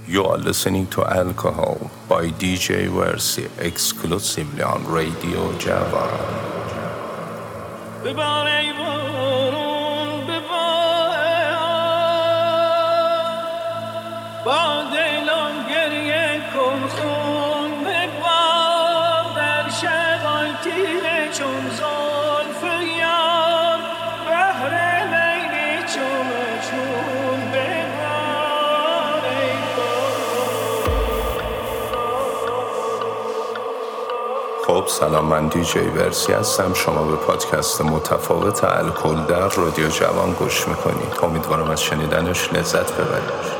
You are listening to Alcohol by DJ Versi exclusively on Radio Java. خب سلام، من دیجی ورسی هستم. شما به پادکست متفاوت الکل در رادیو جوان گوش میکنید. امیدوارم از شنیدنش لذت ببرید.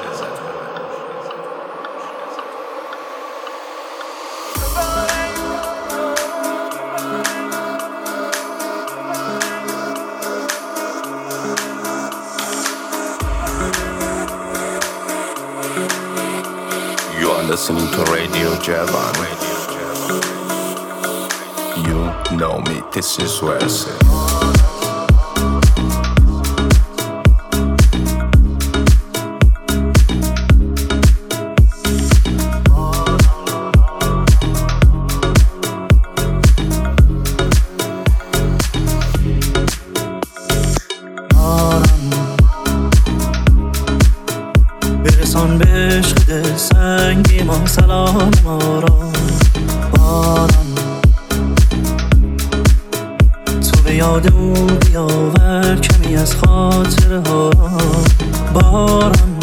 You are listening to Radio Javan. You know me, this is Versi. برسان به عشق سنگی ما سلام ما را باران، تو به یاد او بیاور کمی از خاطره ها باران.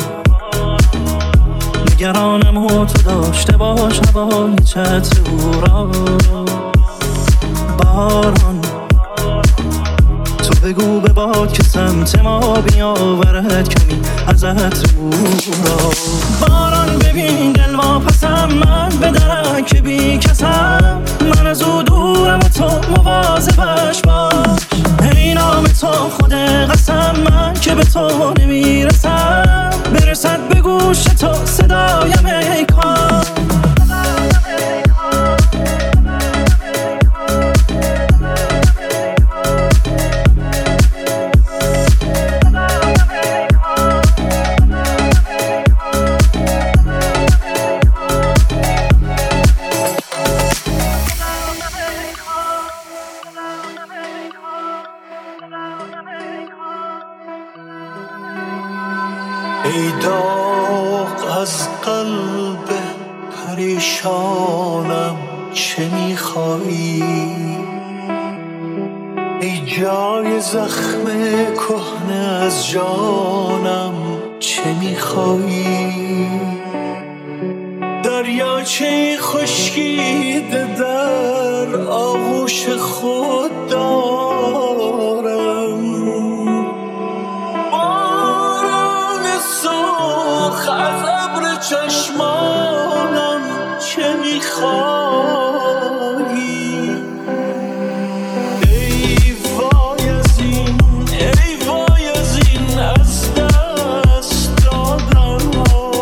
نگرانم و تو داشته باش هوای چتر او را باران. تو بگو به باد که سمت ما بیاورد کمی از عطر او را باران. ببین دل واپسم من به درک بی کسم، من از او دورم و تو مواظبش باش. ای نام تو خود قسم من که به تو نمیرسم، برسد به گوش تو صدایم ای کار. ای داغ از قلب پریشانم چه میخوایی؟ ای جای زخم کهنه از جانم چه میخوایی؟ دریاچه خشکیده در آغوش خود دارم، از ابر چشمانم چه میخوایی؟ ای وای از این، ای وای از این از دست دادن ها.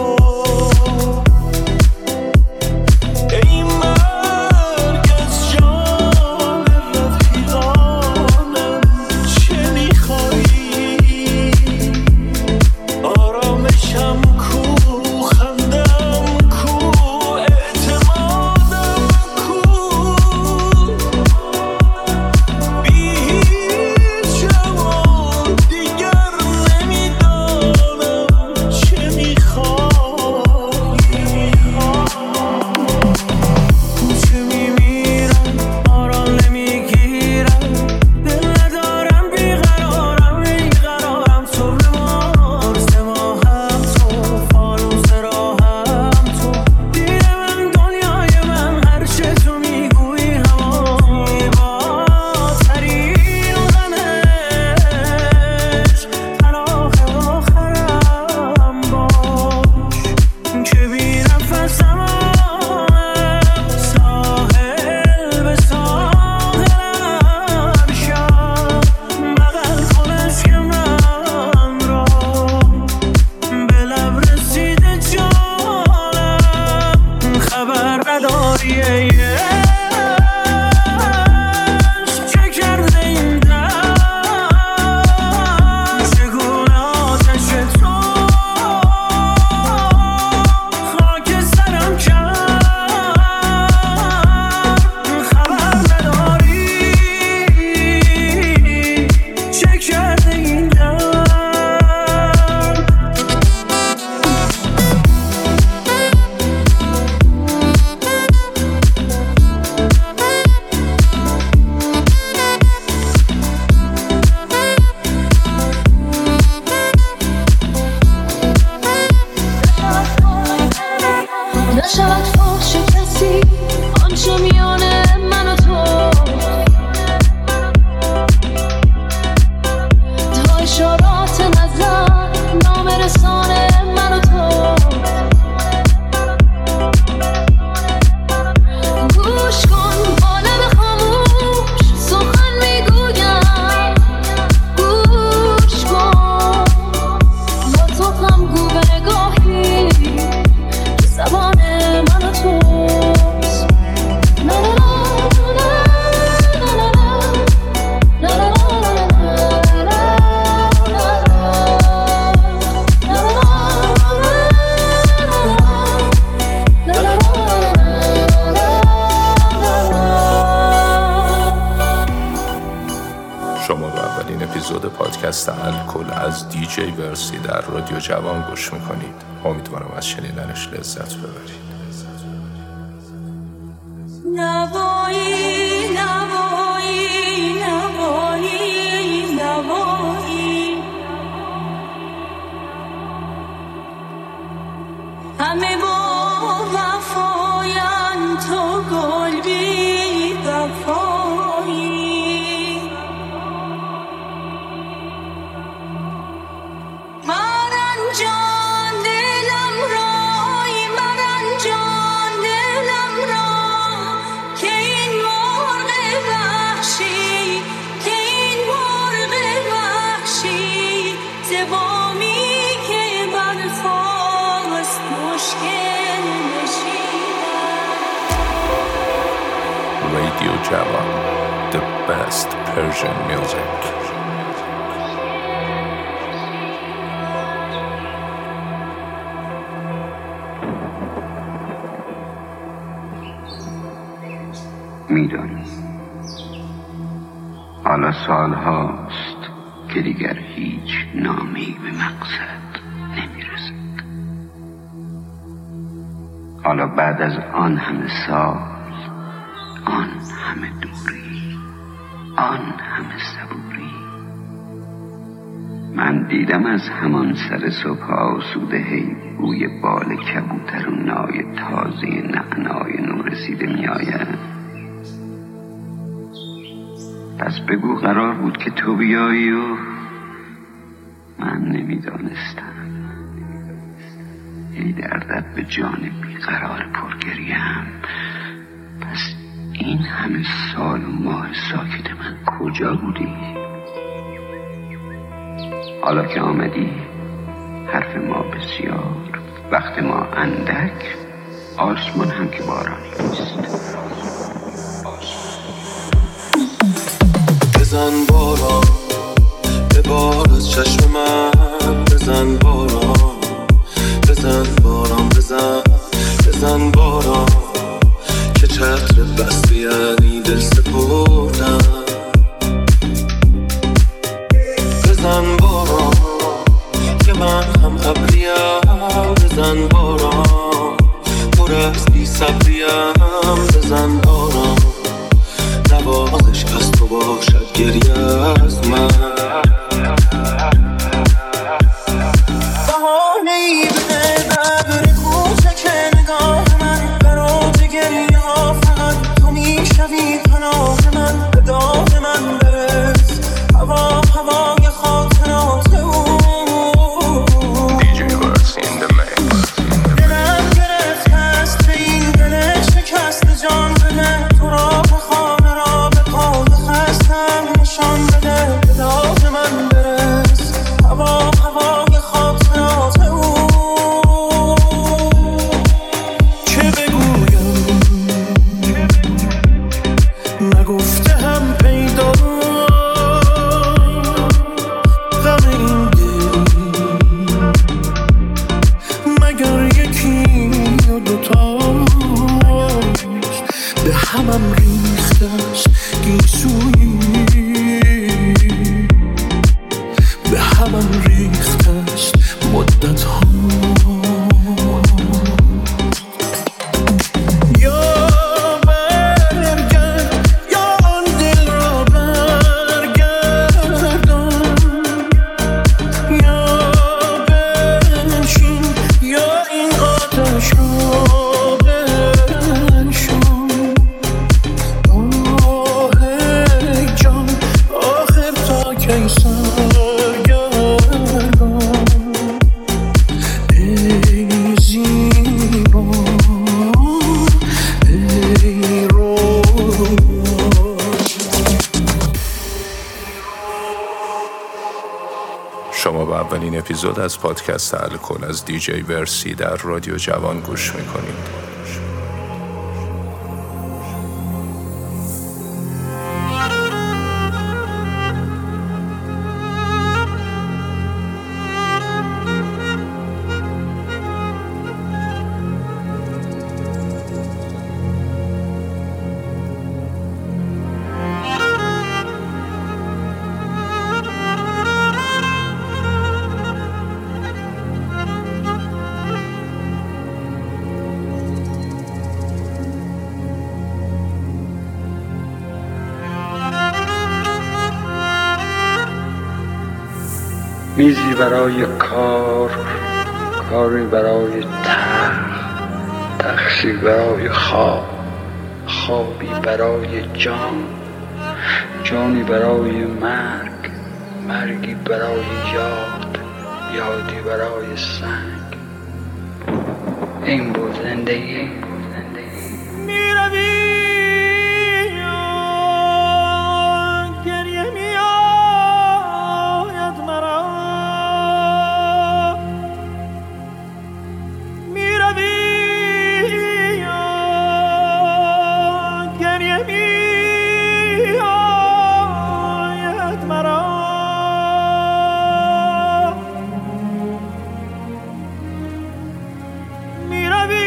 ای مرگ از جان رفیقان از دیجی ورسی در رادیو جوان گوش میکنید. امیدوارم از شنیدنش لذت ببرید. نوایی نوایی نوایی نوایی همه با وفاین تو گل بی وفایی مرن جان دلم رای مرن جان دلم را که این مرغ وحشی که این مرغ وحشی زبامی که برخاست مشکل نشیدن. رادیو جوان، the best Persian music. میدانی حالا سالهاست که دیگر هیچ نامی به مقصد نمیرسد. حالا بعد از آن همه سال، آن همه دوری، آن همه صبوری، من دیدم از همان سر صبح آسوده هی بوی بال کبوتر و نای تازه نعنای نورسیده می آید. پس بگو قرار بود که تو بیایی و من نمیدانستم. ای دردت به جان بیقرار پرگریم. پس این همه سال و ماه ساکت من کجا بودی؟ حالا که آمدی حرف ما بسیار، وقت ما اندک، آسمان هم که بارانی نیست. بزن باران به بار از چشم من، بزن باران بزن باران بزن باران که چتر بسته یعنی دل سپردم. بزن باران که من هم ابریم، بزن باران پر از بی صبریم، بزن باران نوازش از تو باشد گریه از من. بهانه ای بده بر کوچک نگاه من، برات گریه ها فقط تو میشوی پناه من. به داد من برس هوا هوای خاطرات او. دلم گرفت هست به این دل شکست جان بده، تو را به خانه را به پای خستم نشان بده. به داد من برس هوا هوای خاطرات او. چه بگویم نگفته هم پیدا، غم این دل مگر یکی و دوتاست. به همم ریخته است گیسویی، به همم ریخته است مدت ها. یا برگرد یا آن دل را برگردان، یا بنشین یا این آتش را بنشان. آه جان آخر تا کی سرگردان، ای زیبا ای رویا. شما به اولین اپیزود از پادکست الکل از دیجی ورسی در رادیو جوان گوش میکنید. میزی برای کار، کاری برای تختی برای خواب، خوابی برای جان، جانی برای مرگ، مرگی برای یاد، یادی برای سنگ. این بود زندگی. میروی گریه میآید مرا، میروی گریه میآید مرا، میروی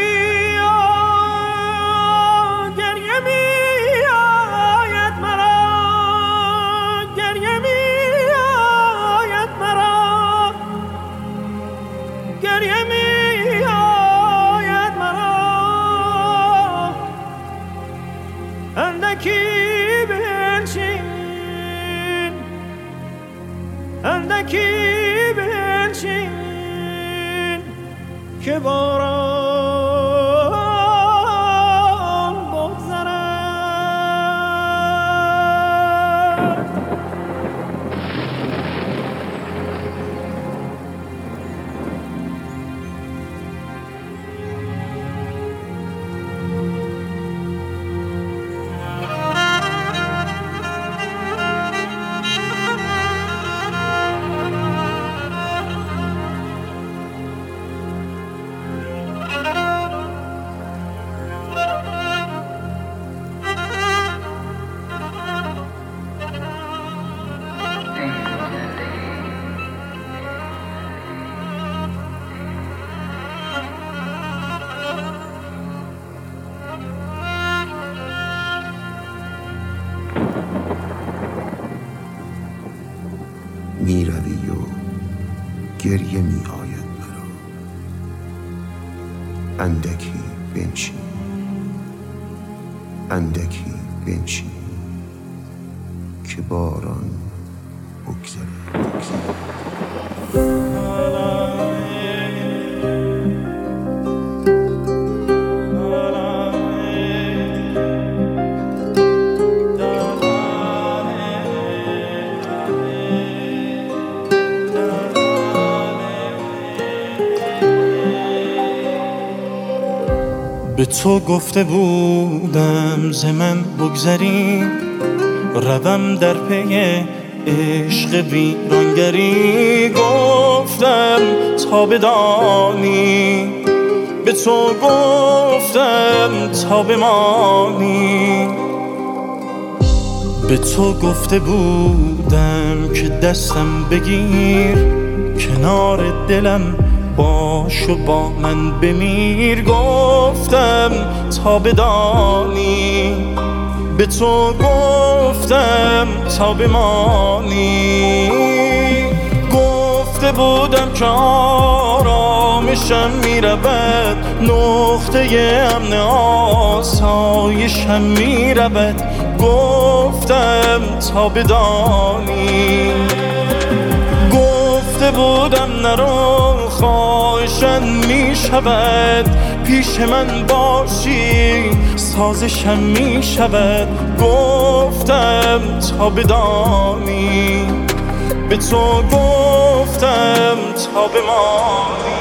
اندکی بنشین که باران بگذرد. میروی و گریه میآید مرا، اندکی بنشین، اندکی بنشین که باران بگذرد. به تو گفته بودم ز من بگذری، روم در پی عشق ویرانگری. گفتم تا بدانی، به تو گفتم تا بمانی. به تو گفته بودم که دستم بگیر، کنار دلم باش و با من بمیر. گفتم تا بدانی، به تو گفتم تا بمانی. گفته بودم که آرامشم میرود، نقطه امن آسایشم میرود. گفتم تا بدانی، گفته بودم نرو خواهشم میشود، پیش من باشی سازشم میشود. گفتم تا بدانی، به تو گفتم تا بمانی.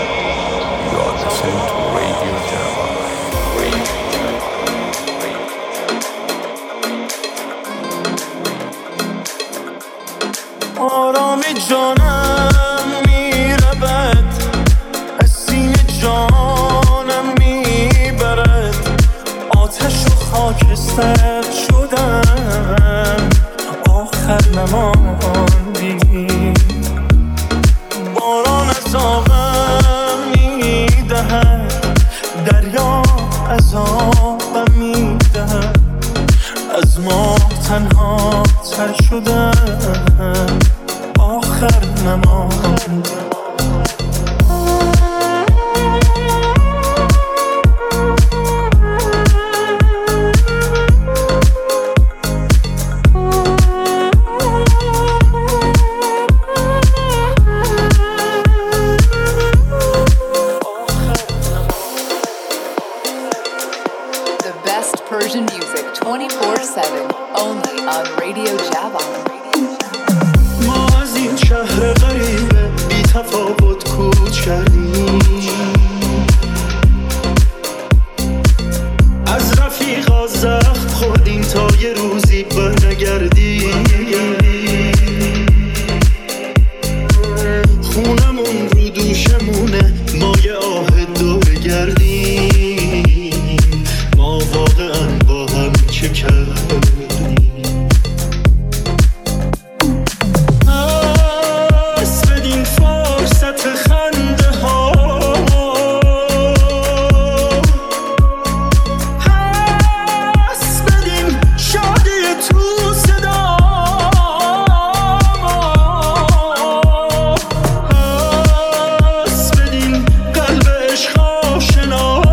آرام جانم میرود، از سینه جانم میبرد. آتش و خاکستر شدم، آخر نماندی. باران عذابم میدهد، دریا عذابم میدهد. از ما تنها تر شدم، آخر نماندم. پوچ کردیم، از رفیقا زخم خوردیم تا یه روزی برنگردیم، خونمون رو دوشمونه ما یه آه دوره گردیم، ما واقعا با هم چه کردیم. پس بدین فرصت خنده ها، پس بدین شادی تو صدا، پس بدین قلب عشق آشنا،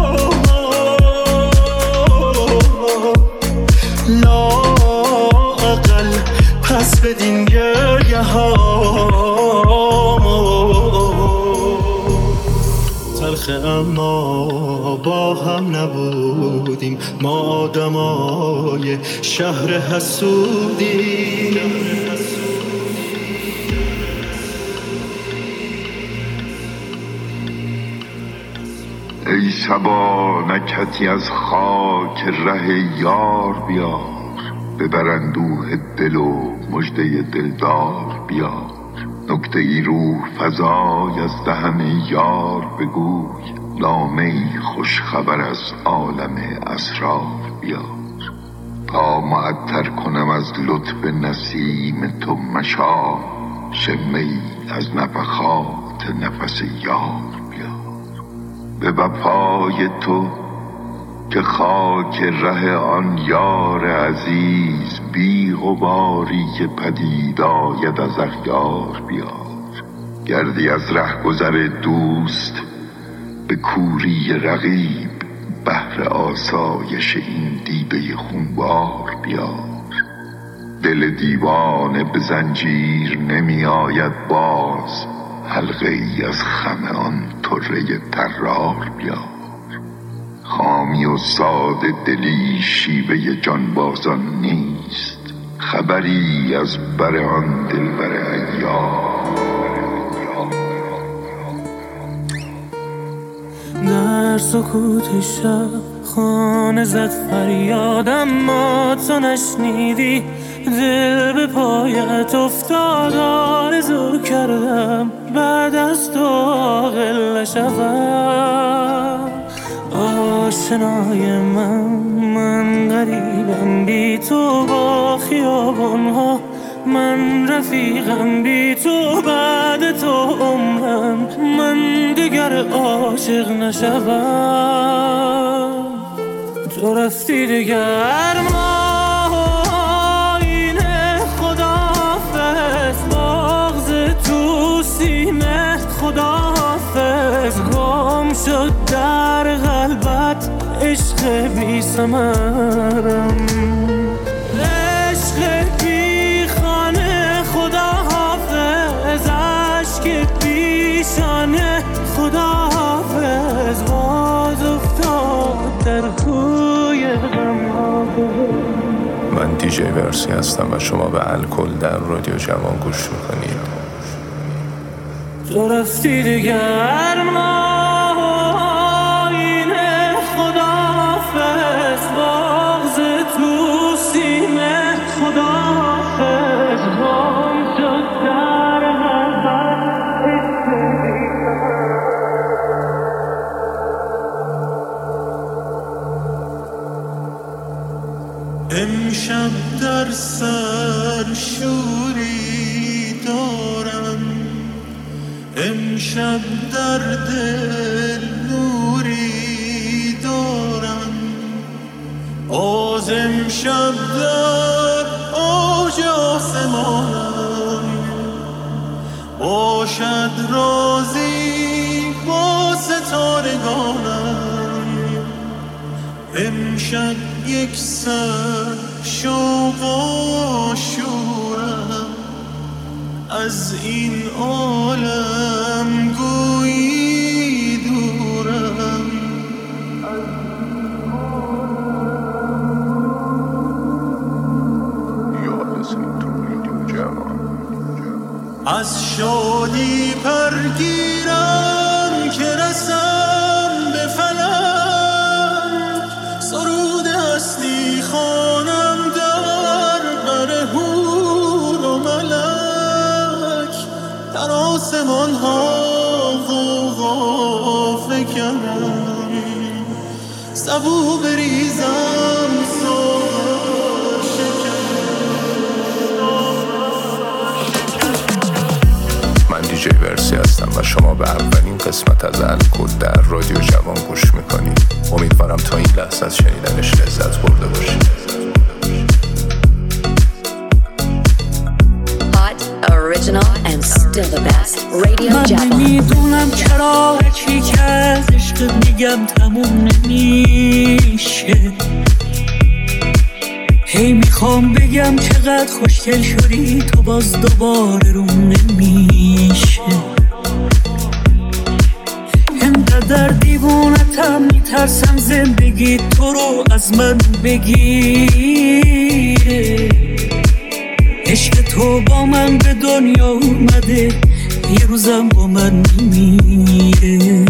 لااقل پس بدین گریه ها. تلخ اما با هم نبودیم، ما آدمای شهر حسودیم. ای صبا نکهتی از خاک ره یار بیار، ببر اندوه دل و مژده دلدار بیار، نکته ای روح فزای از دهن یار بگوی، نامه ای خوش خبر از عالم اسرار بیار، تا معطر کنم از لطف نسیم تو مشام، شمه ای از نفخات نفس یار بیار، به وفای تو که خاک ره آن یار عزیز بی غباری که پدید آید از اغیار بیار، گردی از رهگذر دوست به کوری رقیب، بهر آسایش این دیده خونبار بیار، دل دیوانه به زنجیر نمی آید باز، حلقه ای از خم آن طره طرار بیار، خامی و ساده دلی شیوه جانبازان نیست، خبری از بر آن دلبر ایار. در سکوت شب خانه زد فریادم، ما تو نشنیدی، دل به پایت افتاد، آرزو کردم بعد از تو عاقل نشوم. آشنای من غریبم بی تو با خیابانها، من رفیقم بی تو بعد تو عمرم، من دیگر عاشق نشوم. تو رفتی دیگر ما اینه، خداحافظ بغض تو سینه، خداحافظ گم شد در قلبت عشق بی ثمرم، عشق بی خانه، خداحافظ عشق بی شانه، خداحافظ باز افتاد در کوی غم. من دیجی ورسی هستم و شما به الکل در رادیو جوان گوش میکنید. تو رفتی دیگر ما اینه، خداحافظ بغض تو سینه، خداحافظ گم شد در قلبت امشب در سر شوری دارم، امشب در دل نوری دارم، از امشب در اوج آسمانم، باشد رازی با ستارگانم، امشب یک سر شوق و شورم، از این عالم گویی دورم. از شادی پرگیرم آسمان ها غوغا فکنم سبو بریزم سوغا شکنم. من دیجی ورسی هستم و شما به اولین قسمت از الکل در رادیو جوان گوش میکنید. امیدوارم تا این لحظه از شنیدنش لذت برده باشید. Original and still the best. Radio من Java. نمیدونم چرا چی که از عشق میگم تموم نمیشه. هی میخوام بگم چقدر خوشگل شدی تو باز دوباره روم نمیشه. انقدر دیوونتم میترسم زندگی تو رو از من بگیره. عشق تو با من به دنیا اومده یه روزم با من میمیره.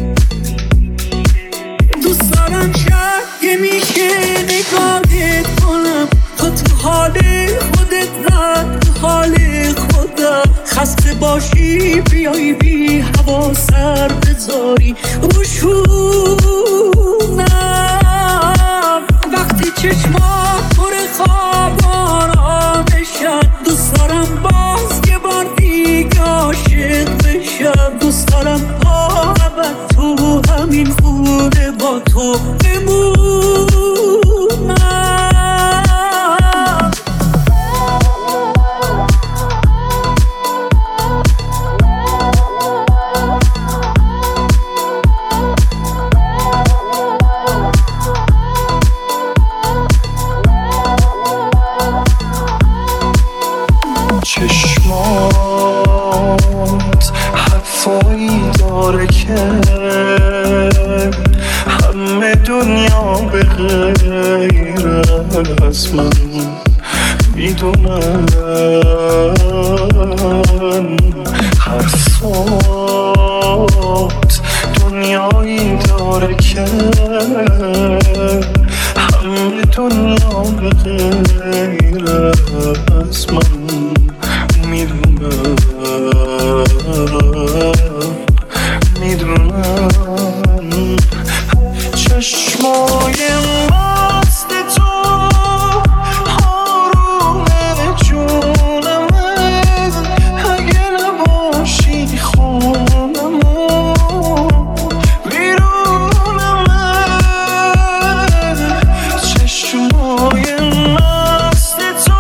دوست دارم شاید میشه نگاهت کنم تو حال خودت رد تو حال خودم خسته باشی بیایی بی هوا سر بذاری روشونم وقتی چشمات پر خوابانم دوست دارم باز یه بار دیگه عاشق بشم. دوست دارم ابد تو همین خونه با تو بمونم. چشمات حرفایی داره که همه دنیا به غیر از من میدونن. حرفات دنیایی داره که همه دنیا به غیر از من میدونم. چشمای مست تو حروم جونمه اگه نباشی خونمه بیرونمه. چشمای مست تو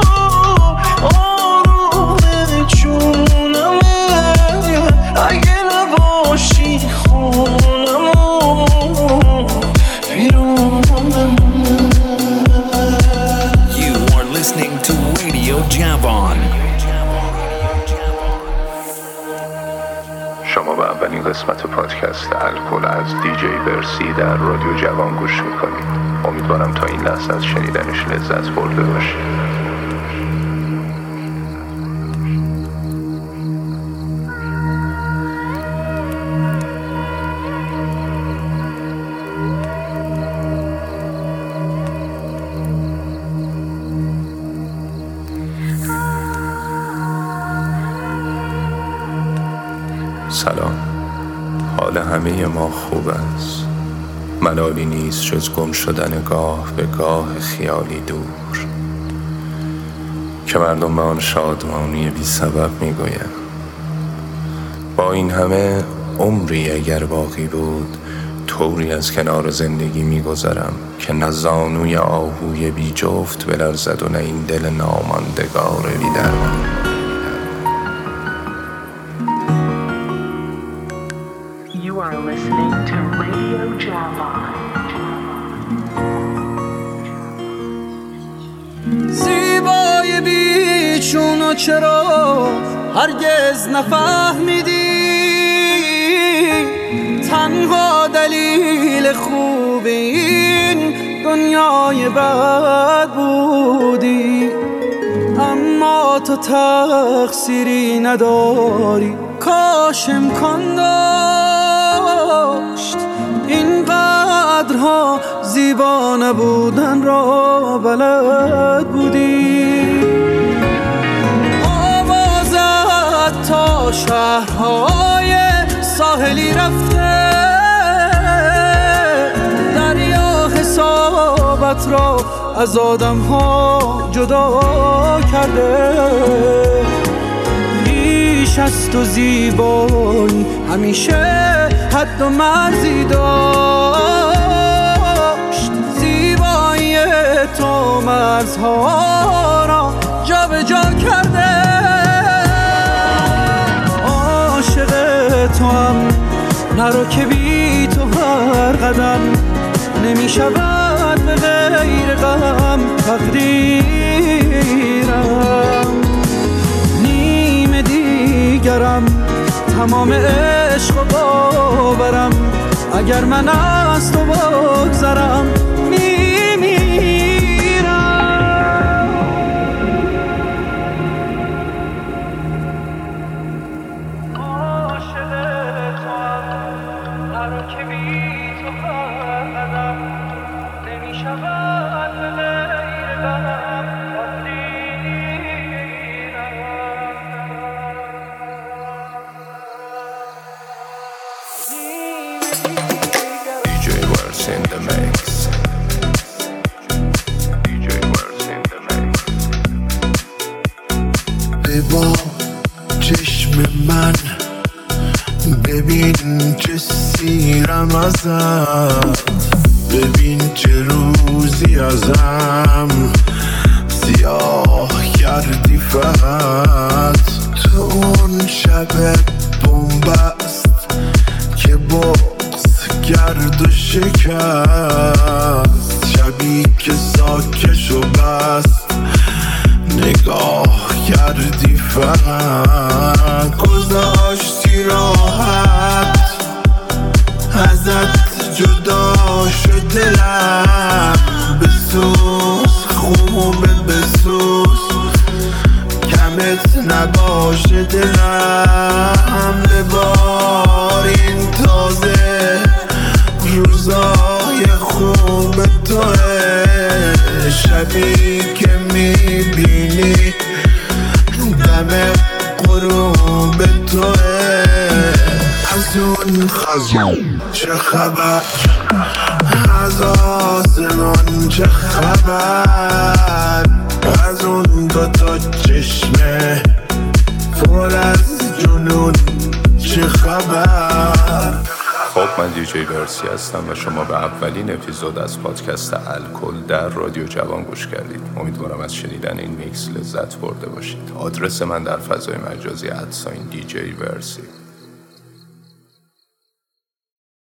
شما به اولین قسمت پادکست الکل از دیجی ورسی در رادیو جوان گوش میکنید. امیدوارم تا این لحظه از شنیدنش لذت برده باشید. سلام، حال همه ما خوب است. ملالی نیست جز گم شدن گاه به گاه خیالی دور که مردم به آن شادمانی بی سبب میگویند. با این همه عمری اگر باقی بود طوری از کنار زندگی میگذرم که نه زانوی آهوی بی جفت بلرزد و نه این دل ناماندگار بی درمان. You are listening to Radio Java. زیبای بیچون و چرا هرگز نفهمیدی تنها دلیل خوب این دنیای بد بودی. اما تو تقصیری نداری، کاش امکان داشت اینقدرها زیبا نبودن را بلد بودی. آوازت تا شب شهرهای ساحلی رفته، دریا حسابت را از آدم ها جدا کرده. بیش از تو زیبایی همیشه حد و مرزی داشت، زیبایی تو مرزها را جا به جا کرده. عاشق تو هم نرو که بی تو هر قدم نمی شود به غیر غم تقدیرم. نیم دیگرم تمام عشق و باورم، اگر من از تو بگذرم با چشم من ببین چه سیرم ازم، ببین چه روزی ازم سیاه کردی فقط. تو اون شب بومبست که بغض کرد و شکست، شبی که ساکش و بست نگاه کردی فقط. گذاشتی راحت ازت جدا شد دلم، بسوز خوبه بسوز کمت نباشه دلم. ببار این تازه روزای خوب توه، شبی که میبینی دم غروب توه. از اون خزون چه خبر، از آسمان چه خبر، از اون دوتا چشمه پر از جنون چه خبر. خب من دیجی ورسی هستم و شما به اولین اپیزود از پادکست الکل در رادیو جوان گوش کردید. امیدوارم از شنیدن این میکس لذت برده باشید. آدرس من در فضای مجازی @دیجی ورسی.